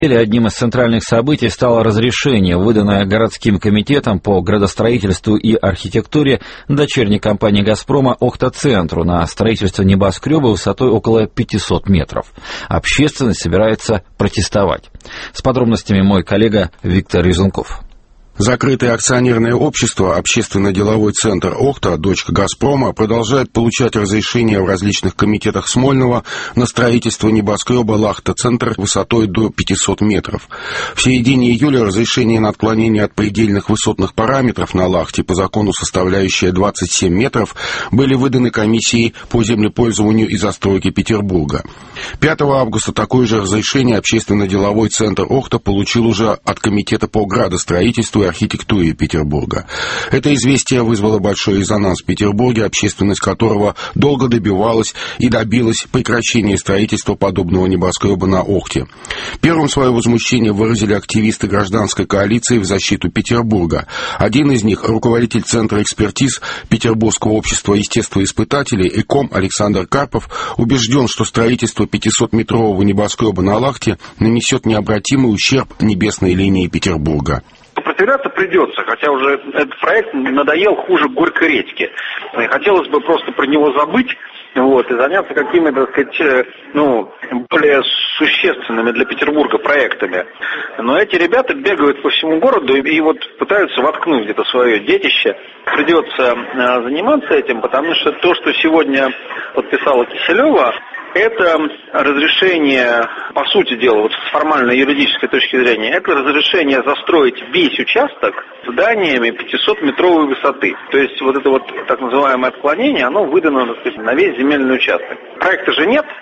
Одним из центральных событий стало разрешение, выданное городским комитетом по градостроительству и архитектуре дочерней компании «Газпрома» «Охта-Центру» на строительство небоскреба высотой около 500 метров. Общественность собирается протестовать. С подробностями мой коллега Виктор Резунков. Закрытое акционерное общество «Общественно-деловой центр Охта», дочка «Газпрома», продолжает получать разрешения в различных комитетах Смольного на строительство небоскреба «Лахта-Центр» высотой до 500 метров. В середине июля разрешение на отклонение от предельных высотных параметров на Лахте, по закону составляющее 27 метров, были выданы комиссией по землепользованию и застройке Петербурга. 5 августа такое же разрешение «Общественно-деловой центр Охта» получил уже от Комитета по градостроительству и архитектуре Петербурга. Это известие вызвало большой резонанс в Петербурге, общественность которого долго добивалась и добилась прекращения строительства подобного небоскреба на Охте. Первым свое возмущение выразили активисты гражданской коалиции в защиту Петербурга. Один из них, руководитель Центра экспертиз Петербургского общества естествоиспытателей ЭКОМ Александр Карпов, убежден, что строительство 500-метрового небоскреба на Лахте нанесет необратимый ущерб небесной линии Петербурга. Сопротивляться придется, хотя уже этот проект надоел хуже горькой редьки. Хотелось бы просто про него забыть, и заняться какими-то, так сказать, более существенными для Петербурга проектами. Но эти ребята бегают по всему городу и пытаются воткнуть где-то свое детище. Придется заниматься этим, потому что то, что сегодня подписала Киселева, это разрешение, по сути дела, с формальной юридической точки зрения, это разрешение застроить весь участок зданиями 500-метровой высоты. То есть это так называемое отклонение, оно выдано, так сказать, на весь земельный участок. Проекта же нет.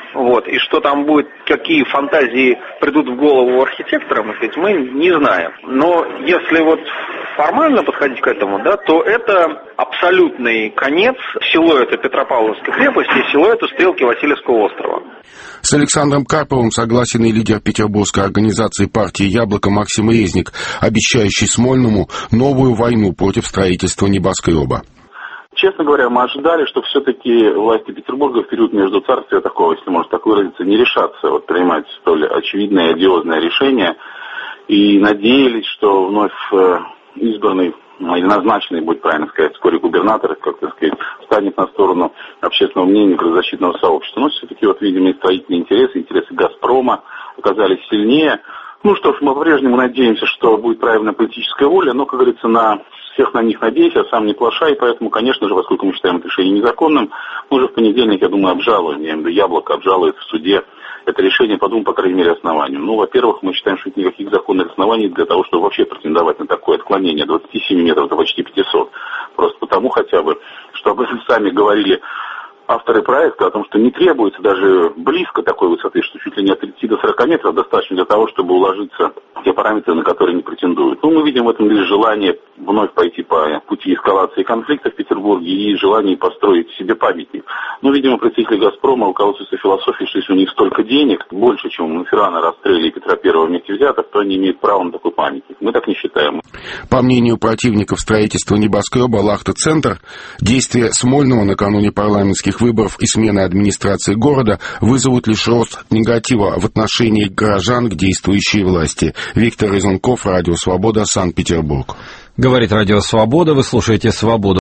И что там будет, какие фантазии придут в голову архитекторам, мы не знаем. Но если формально подходить к этому, то это абсолютный конец силуэта Петропавловской крепости и силуэта стрелки Васильевского острова. С Александром Карповым согласен и лидер петербургской организации партии «Яблоко» Максим Резник, обещающий Смольному новую войну против строительства небоскреба. Честно говоря, мы ожидали, что все-таки власти Петербурга в период между царствия такого, если можно так выразиться, не решатся принимать столь очевидное и одиозное решение. И надеялись, что вновь избранный, или назначенный, будет правильно сказать, вскоре губернатор, встанет на сторону общественного мнения правозащитного сообщества. Но все-таки, видимо, и строительные интересы «Газпрома» оказались сильнее. Мы по-прежнему надеемся, что будет правильная политическая воля, но, как говорится, всех на них надейся, а сам не плашай, поэтому, конечно же, поскольку мы считаем это решение незаконным, мы уже в понедельник, я думаю, обжалуем, я имею в виду «Яблоко» обжалует в суде это решение по двум, по крайней мере, основаниям. Во-первых, мы считаем, что нет никаких законных оснований для того, чтобы вообще претендовать на такое отклонение 27 метров до почти 500. Просто потому хотя бы, что об этом сами говорили авторы проекта, о том, что не требуется даже близко такой высоты, что чуть ли не от 30 до 40 метров достаточно для того, чтобы уложиться в те параметры, на которые не претендуют. Мы видим в этом лишь желание вновь пойти по пути эскалации конфликта в Петербурге и желание построить себе памятник. Видимо, представители «Газпрома» руководствуются философией, что если у них столько денег, больше, чем у Феррана, Растрелли и Петра I вместе взятых, то они имеют право на такой памятник. Мы так не считаем. По мнению противников строительства небоскреба «Лахта-Центр», действия Смольного накануне парламентских выборов и смены администрации города вызовут лишь рост негатива в отношении горожан к действующей власти. Виктор Резунков, Радио Свобода, Санкт-Петербург. Говорит Радио Свобода, вы слушаете «Свободу».